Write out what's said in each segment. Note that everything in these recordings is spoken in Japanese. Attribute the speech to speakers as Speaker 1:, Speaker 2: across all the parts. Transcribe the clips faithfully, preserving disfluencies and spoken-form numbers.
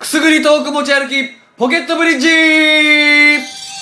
Speaker 1: くすぐりトーク持ち歩きポケットブリッジ。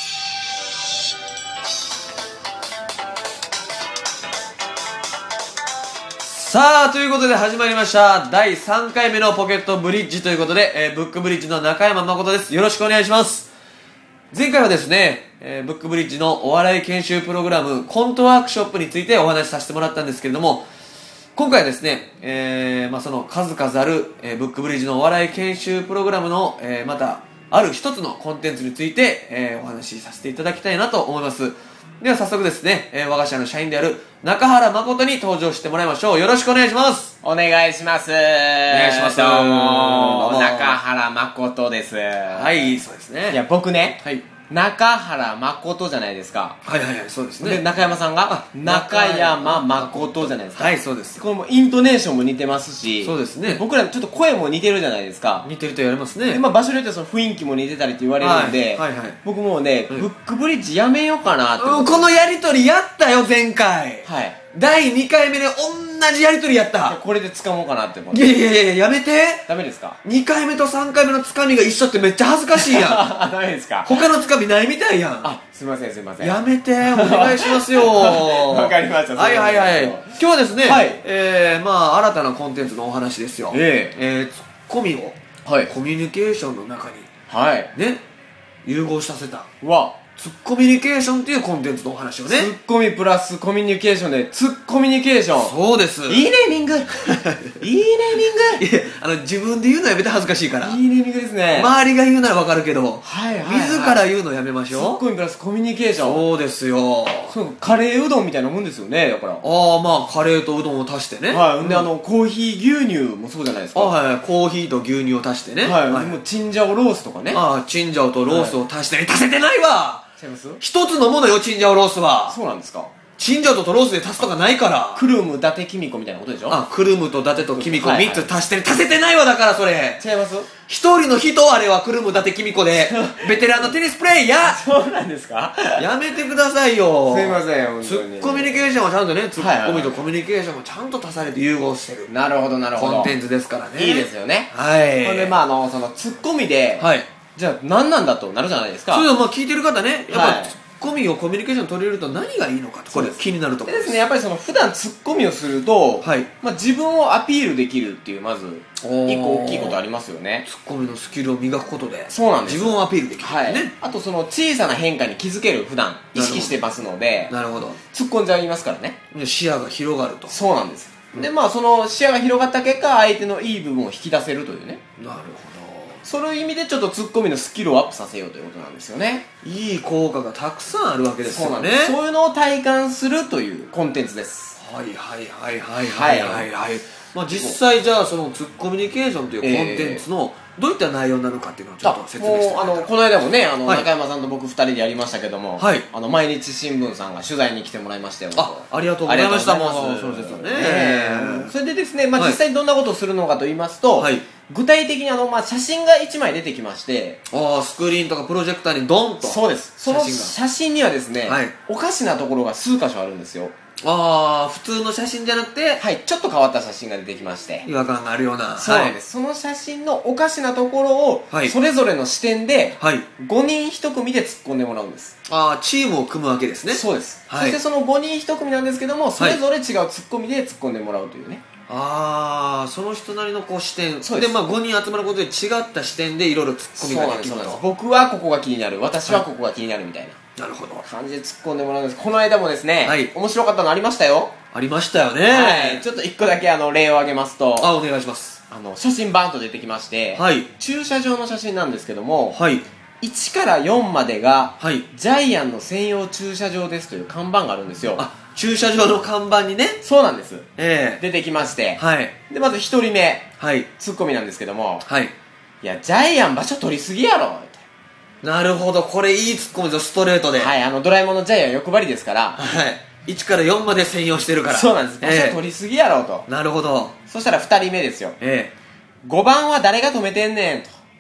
Speaker 1: さあということで始まりましただいさんかいめのポケットブリッジということで、えー、ブックブリッジの中山誠です。よろしくお願いします。前回はですね、えー、ブックブリッジのお笑い研修プログラムコントワークショップについてお話しさせてもらったんですけれども、今回はですね、えーまあ、その数々ある、えー、ブックブリッジのお笑い研修プログラムの、えー、またある一つのコンテンツについて、えー、お話しさせていただきたいなと思います。では早速ですね、えー、我が社の社員である中原誠に登場してもらいましょう。よろしくお願いします。
Speaker 2: お願いします。お願
Speaker 1: いします
Speaker 2: どうも
Speaker 1: どうも
Speaker 2: 中原誠です。
Speaker 1: はい、そうですね。
Speaker 2: いや僕ね、
Speaker 1: はい
Speaker 2: 中原誠じゃないですか。
Speaker 1: はいはいはい、そうですね。
Speaker 2: で中山さんが中山誠じゃないですか。
Speaker 1: はい、そうです。
Speaker 2: これもイントネーションも似てますし、
Speaker 1: そうですね。
Speaker 2: 僕らちょっと声も似てるじゃないですか。
Speaker 1: 似てると言われますね。
Speaker 2: で、まあ、場所によってはその雰囲気も似てたりって言われるんで、
Speaker 1: はいはいはい、
Speaker 2: 僕もうね、
Speaker 1: はい、
Speaker 2: ブックブリッジやめようかなって。
Speaker 1: このやりとりやったよ前回。
Speaker 2: はい。
Speaker 1: だいにかいめで同じやりとりやった。
Speaker 2: これで掴もうかなって思って。
Speaker 1: いやいやいややめて。
Speaker 2: ダメですか？
Speaker 1: にかいめとさんかいめのつかみが一緒ってめっちゃ恥ずかしいやん。
Speaker 2: ダメですか？
Speaker 1: 他のつかみないみたいやん。
Speaker 2: あ、すいませんすいません。
Speaker 1: やめて、お願いしますよ。
Speaker 2: わかりました。
Speaker 1: はいはいはい。今日はですね、
Speaker 2: はい、
Speaker 1: えー、まあ新たなコンテンツのお話ですよ。
Speaker 2: え
Speaker 1: えー、ツッコミを、
Speaker 2: はい、
Speaker 1: コミュニケーションの中に、
Speaker 2: はい、
Speaker 1: ね、融合させた。
Speaker 2: わ。
Speaker 1: ツッコミュニケーションっていうコンテンツのお話をね。
Speaker 2: ツッコミプラスコミュニケーションでツッコミュニケーション。
Speaker 1: そうです。
Speaker 2: いいネーミングいいネーミング。
Speaker 1: いや、あの自分で言うのやめて恥ずかしいから。
Speaker 2: いいネーミングですね。
Speaker 1: 周りが言うならわかるけど、
Speaker 2: はいはい、はい、
Speaker 1: 自ら言うのやめましょう。
Speaker 2: ツッコミプラスコミュニケーション。
Speaker 1: そうですよ。
Speaker 2: そうカレーうどんみたいなもんですよね。だからあ
Speaker 1: ああ、まあカレーとうどんを足してね。
Speaker 2: はい。んで、うん、あのコーヒー牛乳もそうじゃないですか。
Speaker 1: あはい、コーヒーと牛乳を足してね。
Speaker 2: はい、はい、でもチンジャオロースとかね。
Speaker 1: ああ、チンジャオとロースを足して、はい、足せてないわ。
Speaker 2: 違います？
Speaker 1: 一つのものよ、チンジャオロースは。
Speaker 2: そうなんですか？
Speaker 1: チンジャオとロースで足すとかないから。
Speaker 2: クルム、伊達、キミコみたいなことでしょ？
Speaker 1: あ、クルムと伊達とキミコ
Speaker 2: はいはい
Speaker 1: みっつ足してる。足せてないわ、だからそれ。
Speaker 2: 違います？
Speaker 1: 一人の人あれはクルム、伊達、キミコで、ベテランのテニスプレイヤ
Speaker 2: ー。そうなんですか？
Speaker 1: やめてくださいよ。
Speaker 2: すいません、本当に。
Speaker 1: ツッコミュニケーションはちゃんとね、ツッコミとコミュニケーションもちゃんと足されて融合してる。
Speaker 2: なるほど、なるほど。
Speaker 1: コンテンツですからね。
Speaker 2: いいですよね。
Speaker 1: はい。
Speaker 2: ほんで、まあ、あの、その、ツッコミで、
Speaker 1: はい。
Speaker 2: じゃあ、何なんだとなるじゃないですか。
Speaker 1: それでもまあ聞いてる方ね、やっぱ、
Speaker 2: はい、
Speaker 1: ツッコミをコミュニケーション取れると何がいいのかと、これ気になるところ
Speaker 2: ですね。やっぱりその普段ツッコミをすると、
Speaker 1: はい、
Speaker 2: まあ、自分をアピールできるっていうまず一個大きいことありますよね。
Speaker 1: ツッコミのスキルを磨くことで、
Speaker 2: そうなんです。
Speaker 1: 自分をアピールできる、ね、
Speaker 2: はい。あとその小さな変化に気づける、普段意識してますので、
Speaker 1: なるほど。
Speaker 2: 突っ込んじゃいますからね。
Speaker 1: 視野が広がると。
Speaker 2: そうなんです。うん、でまあその視野が広がった結果、相手のいい部分を引き出せるというね。
Speaker 1: なるほど。
Speaker 2: そういう意味でちょっとツッコミのスキルをアップさせようということなんですよね。
Speaker 1: いい効果がたくさんあるわけですよね。
Speaker 2: そうなんです。そういうのを体感するというコンテンツです。
Speaker 1: はいはいはいはいはいはいはい。まあ実際じゃあそのツッコミュニケーションというコンテンツのどういった内容なのかっていうのをちょっと説明してもら
Speaker 2: あのこの間もね、あの、はい、中山さんと僕二人でやりましたけども、
Speaker 1: はい、
Speaker 2: あの毎日新聞さんが取材に来てもらいましたよ。
Speaker 1: あ、ありがとうございました。もうそうですよね。
Speaker 2: それでですね、まあ実際にどんなことをするのかと言いますと、はい、具体的にあの、まあ、写真がいちまい出てきまして、
Speaker 1: ああ、スクリーンとかプロジェクターにドンと。
Speaker 2: そうです。その写真にはですね、はい、おかしなところが数箇所あるんですよ。
Speaker 1: ああ、普通の写真じゃなくて、
Speaker 2: はい、ちょっと変わった写真が出てきまして、
Speaker 1: 違和感があるような。
Speaker 2: そうなんです。はい、その写真のおかしなところを、はい、それぞれの視点で、はい、ごにんいち組で突っ込んでもらうんです。
Speaker 1: ああ、チームを組むわけですね。
Speaker 2: そうです。
Speaker 1: はい、
Speaker 2: そしてそのごにんいち組なんですけども、それぞれ違うツッコミで突っ込んでもらうというね。
Speaker 1: ああ、その人なりのこう視点。そうです。で、まあごにん集まることで違った視点でいろいろツッコミができると。そうなんです。
Speaker 2: 僕はここが気になる、私はここが気になるみたいな。
Speaker 1: なるほど。
Speaker 2: 感じで突っ込んでもらうんです。この間もですね、はい、面白かったのありましたよ。
Speaker 1: ありましたよね。
Speaker 2: はい。ちょっと一個だけあの例を挙げますと、
Speaker 1: あ、お願いします。
Speaker 2: あの写真バーンと出てきまして、
Speaker 1: はい、
Speaker 2: 駐車場の写真なんですけども、
Speaker 1: はい、
Speaker 2: いちからよんまでが、
Speaker 1: はい、
Speaker 2: ジャイアンの専用駐車場ですという看板があるんですよ。
Speaker 1: あ、駐車場の看板にね。
Speaker 2: そうなんです。
Speaker 1: ええー、
Speaker 2: 出てきまして、
Speaker 1: はい。
Speaker 2: でまずひとりめ、
Speaker 1: はい、
Speaker 2: ツッコミなんですけども、
Speaker 1: はい、
Speaker 2: いやジャイアン場所取りすぎやろ。
Speaker 1: なるほど、これいいツッコミですよ、ストレートで。
Speaker 2: はい、あのドラえもんのジャイアン欲張りですから、
Speaker 1: はい、いちからよんまで専用してるから。
Speaker 2: そうなんです。場所取りすぎやろと。
Speaker 1: なるほど。
Speaker 2: そしたらふたりめですよ。
Speaker 1: ええ。
Speaker 2: ごばんは誰が止めてんねんと。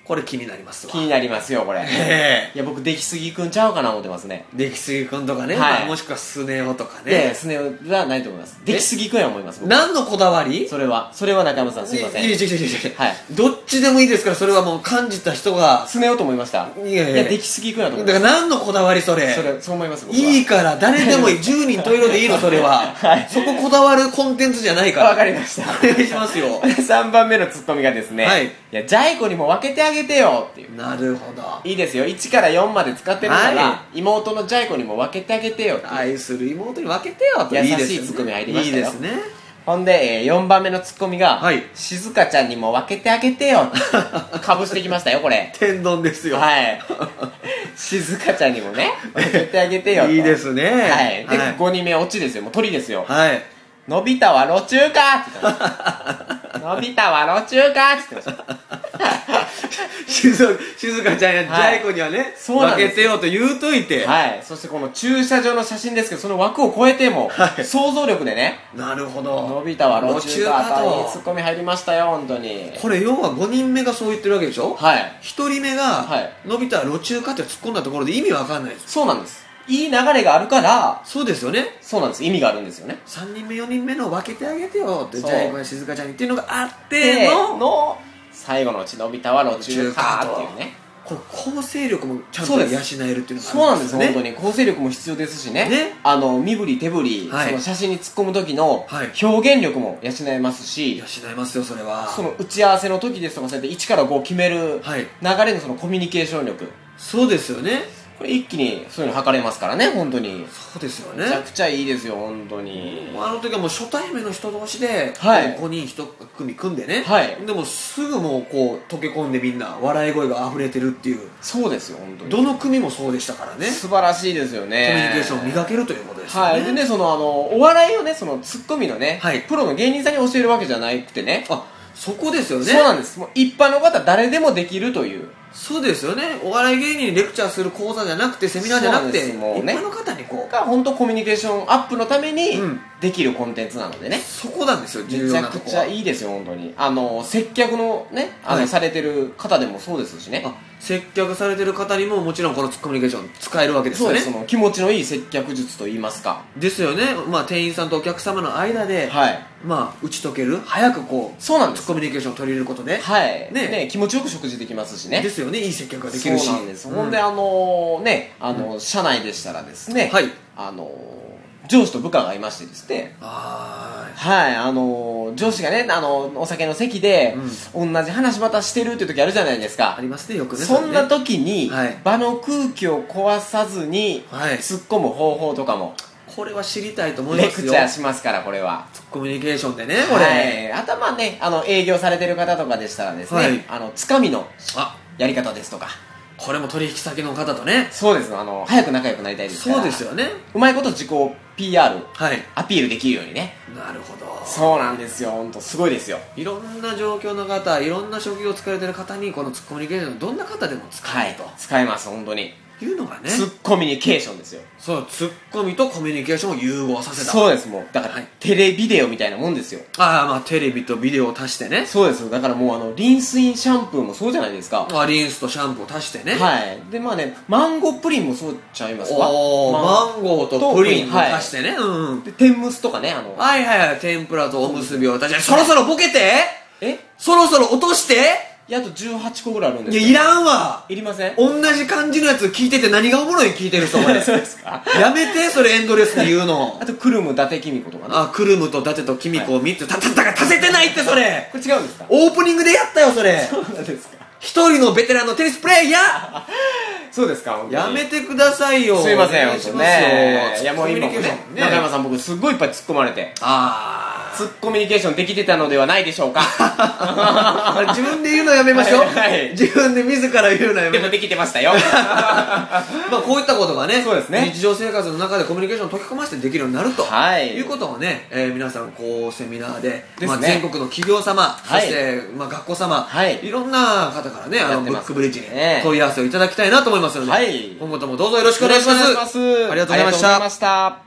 Speaker 1: これ気になりますわ。
Speaker 2: 気になりますよこれ。
Speaker 1: え
Speaker 2: いや僕出来すぎくんちゃうかな思ってますね。
Speaker 1: 出来すぎくんとかね、
Speaker 2: はい
Speaker 1: まあもしくはスネ夫とか
Speaker 2: で
Speaker 1: ね。
Speaker 2: スネ夫はないと思います。出来すぎくんや思います僕。
Speaker 1: 何のこだわり？
Speaker 2: それはそれは中山さんすいません。
Speaker 1: いやいやいやいやいや
Speaker 2: はい
Speaker 1: どっちでもいいですから、それはもう感じた人が。
Speaker 2: スネ夫と思いました。
Speaker 1: いやいや
Speaker 2: いや出来すぎくんやと思い
Speaker 1: だ
Speaker 2: ます。
Speaker 1: から何のこだわりそれ？
Speaker 2: それそう思います僕は。
Speaker 1: いいから誰でもいい。じゅうにん十色でいいのそれは。
Speaker 2: はい
Speaker 1: そここだわるコンテンツじゃないから。
Speaker 2: わかりました。
Speaker 1: お願いしますよ。
Speaker 2: さんばんめのツッコミがですね、
Speaker 1: はい
Speaker 2: いやジャイ子にも分けてあげてよっていう。
Speaker 1: なるほど。
Speaker 2: いいですよ、いちからよんまで使ってるから、
Speaker 1: は
Speaker 2: 妹のジャイ子にも分けてあげてよっていう。
Speaker 1: 愛する妹に分けてよと。
Speaker 2: 優しい
Speaker 1: いいですよね
Speaker 2: ツッコミ入りましたよ
Speaker 1: いいですね。
Speaker 2: ほんで、えー、よんばんめのツッコミが、
Speaker 1: はい
Speaker 2: 静香ちゃんにも分けてあげてよかぶしてきましたよこれ。
Speaker 1: 天丼ですよ。
Speaker 2: はい静香ちゃんにもね分けてあげてよと。
Speaker 1: いいですね。
Speaker 2: はいで、
Speaker 1: はい
Speaker 2: ごにんめオチですよ、もう鳥ですよ。
Speaker 1: はい。
Speaker 2: のび太は路中かって言ってましたのび太は路中かって言ってました
Speaker 1: 静静香ちゃんやジ
Speaker 2: はい
Speaker 1: ャイ子にはね、
Speaker 2: そうなんです
Speaker 1: 分けてよと言うといて。
Speaker 2: はい、そしてこの駐車場の写真ですけど、その枠を超えても、
Speaker 1: はい
Speaker 2: 想像力でね、
Speaker 1: なるほ
Speaker 2: の
Speaker 1: ど。
Speaker 2: び太は路中かと、いい
Speaker 1: 路
Speaker 2: ツッコミ入りましたよ、本当に。
Speaker 1: これ要はごにんめがそう言ってるわけでしょ。
Speaker 2: はい。
Speaker 1: ひとりめが、
Speaker 2: はい
Speaker 1: のび太は路中かって突っ込んだところで意味わかんないです。
Speaker 2: そうなんです。いい流れがあるから、
Speaker 1: そうですよね。
Speaker 2: そうなんです。意味があるんですよね。
Speaker 1: さんにんめよにんめの分けてあげてよってジ
Speaker 2: そう
Speaker 1: ャイ子や静香ちゃんにっていうのがあって
Speaker 2: で、
Speaker 1: の
Speaker 2: の、最後のうちのび太は路中かっていうね。
Speaker 1: これ構成力もちゃんと養
Speaker 2: そうです
Speaker 1: えるっていうのが
Speaker 2: そうなんです、
Speaker 1: あるんですよね。
Speaker 2: 本当に。構成力も必要ですしね。
Speaker 1: ね
Speaker 2: あの、身振り手振り、
Speaker 1: はい
Speaker 2: その写真に突っ込む時の
Speaker 1: はい
Speaker 2: 表現力も養えますし、
Speaker 1: 養えますよそれは。
Speaker 2: その打ち合わせの時ですとか、そうやっていちからご決める
Speaker 1: はい
Speaker 2: 流れのそのコミュニケーション力。
Speaker 1: そうですよね。
Speaker 2: これ一気にそういうの測れますからね、本当に。
Speaker 1: そうですよね。
Speaker 2: めちゃくちゃいいですよ、本当に。
Speaker 1: あの時はもう初対面の人同士で、
Speaker 2: はい
Speaker 1: ごにん一組組んでね、
Speaker 2: はい
Speaker 1: でもすぐもうこう溶け込んでみんな笑い声が溢れてるっていう、
Speaker 2: そうですよ、本当に。
Speaker 1: どの組もそうでしたからね。
Speaker 2: 素晴らしいですよね。
Speaker 1: コミュニケーションを磨けるということですよね。
Speaker 2: はい。でね、その、あの、お笑いをね、その、ツッコミのね、
Speaker 1: はい
Speaker 2: プロの芸人さんに教えるわけじゃなくてね、
Speaker 1: あ、そこですよね。
Speaker 2: そうなんです。もう一般の方誰でもできるという。
Speaker 1: そうですよね。お笑い芸人にレクチャーする講座じゃなくて、セミナーじゃなくて、
Speaker 2: そうなんですもうね
Speaker 1: 一般の方にこう、
Speaker 2: が本当コミュニケーションアップのために
Speaker 1: うん
Speaker 2: できるコンテンツなのでね。
Speaker 1: そこなんですよ、重
Speaker 2: めちゃくちゃ
Speaker 1: 要なとこは。
Speaker 2: いいですよ、本当に。あの、接客のね、あの、
Speaker 1: はい
Speaker 2: されてる方でもそうですしね。
Speaker 1: あ、接客されてる方にももちろんこのコミュニケーション使えるわけですよね。
Speaker 2: そうです、その気持ちのいい接客術と言いますか。
Speaker 1: ですよね。まあ店員さんとお客様の間で、
Speaker 2: はい。
Speaker 1: まあ打ち解ける、早くこう、
Speaker 2: そうなんです。
Speaker 1: コミュニケーションを取り入れることで、
Speaker 2: はい。
Speaker 1: ね
Speaker 2: ね、気持ちよく食事できますしね。
Speaker 1: ですよね。いい接客ができるし。
Speaker 2: そうなんです。
Speaker 1: うん
Speaker 2: ほんで、あのね、あの、社内でしたらですね、
Speaker 1: はい。
Speaker 2: あの上司と部下がいましてですね、
Speaker 1: は
Speaker 2: はい、あの上司がね、あのお酒の席で、同じ話またしてるっていう時あるじゃないです
Speaker 1: ーい。あ
Speaker 2: か。
Speaker 1: りますね、よくね。
Speaker 2: そんな
Speaker 1: と
Speaker 2: 時に、
Speaker 1: はい
Speaker 2: 場の空気を壊さずに、
Speaker 1: はい
Speaker 2: 突っ込む方法とかも、
Speaker 1: これは知りたいと思いますよ。
Speaker 2: レクチャーしますから、これは。
Speaker 1: コミュニケーションでね、これ。
Speaker 2: はい。あとはまあね、あの、営業されてる方とかでしたらですね、
Speaker 1: はい
Speaker 2: あの、つかみの
Speaker 1: あ、
Speaker 2: やり方ですとか、
Speaker 1: これも取引先の方とね。
Speaker 2: そうです、あの、早く仲良くなりたいですから。
Speaker 1: そうですよね。
Speaker 2: うまいこと自己 ピーアール、
Speaker 1: はい。
Speaker 2: アピールできるようにね。
Speaker 1: なるほど。
Speaker 2: そうなんですよ、本当すごいですよ。
Speaker 1: いろんな状況の方、いろんな職業を使われてる方に、このツッコミュニケーション、どんな方でも使
Speaker 2: はい
Speaker 1: えると。
Speaker 2: 使えます本当に。
Speaker 1: いうのがね。
Speaker 2: ツッコミュニケーションですよ。
Speaker 1: そう、ツッコミとコミュニケーションを融合させた。
Speaker 2: そうですもうだから、
Speaker 1: はい
Speaker 2: テレビデオみたいなもんですよ。
Speaker 1: ああ、まあテレビとビデオを足してね。
Speaker 2: そうですよ。だからもうあのリンスインシャンプーもそうじゃないですか。
Speaker 1: まあリンスとシャンプーを足してね。
Speaker 2: はいでまあねマンゴープリンもそうちゃいますか。
Speaker 1: おー、
Speaker 2: ま
Speaker 1: マンゴーとプリンを足してね。うんうん。
Speaker 2: で天むすとかねあの
Speaker 1: はいはいはい、天ぷらとおむすびを足して、そろそろボケて
Speaker 2: え
Speaker 1: そろそろ落として
Speaker 2: いやあとじゅうはちこぐらいあるんです
Speaker 1: いや、
Speaker 2: よ。
Speaker 1: いらんわ
Speaker 2: いりません。
Speaker 1: 同じ感じのやつ聞いてて何がおもろいん聞いてる人、お前。
Speaker 2: そうですか。
Speaker 1: やめて、それエンドレスに言うの
Speaker 2: あ。とクルム伊達公子とかね。
Speaker 1: あ、クルムと伊達とキミコをみっつ、たたたが足せてないって、それ
Speaker 2: これ違うんですか。
Speaker 1: オープニングでやったよ、それ
Speaker 2: そうなんですか。
Speaker 1: 一人のベテランのテニスプレイヤー
Speaker 2: そうですか本当に
Speaker 1: やめてくださいよ。
Speaker 2: すいません
Speaker 1: お願いしますよ
Speaker 2: ねいやもう今も
Speaker 1: コミュニケー
Speaker 2: ね
Speaker 1: ション
Speaker 2: 中山さん僕すっごいいっぱい突っ込まれて
Speaker 1: あ
Speaker 2: ツッコミュニケーションできてたのではないでしょうか。
Speaker 1: あ。自分で言うのやめましょう。
Speaker 2: はいはい
Speaker 1: 自分で自ら言うのやめましょう。
Speaker 2: でもできてましたよ。
Speaker 1: まあこういったことがね、
Speaker 2: そうですね
Speaker 1: 日常生活の中でコミュニケーションを解き込ませてできるようになると、
Speaker 2: はい
Speaker 1: いうことをね、えー皆さんこうセミナーで、
Speaker 2: ですね
Speaker 1: まあ、全国の企業様、
Speaker 2: はい
Speaker 1: そして、まあ、学校様、
Speaker 2: はい
Speaker 1: いろんな方からね、あのブッ
Speaker 2: やってます
Speaker 1: クブリッジに
Speaker 2: ね
Speaker 1: 問い合わせをいただきたいなと思いますので、
Speaker 2: はい
Speaker 1: 今後ともどうぞよろしくお願いします。
Speaker 2: よろしくお願いします。
Speaker 1: ありがとうございました
Speaker 2: ありがとうございました。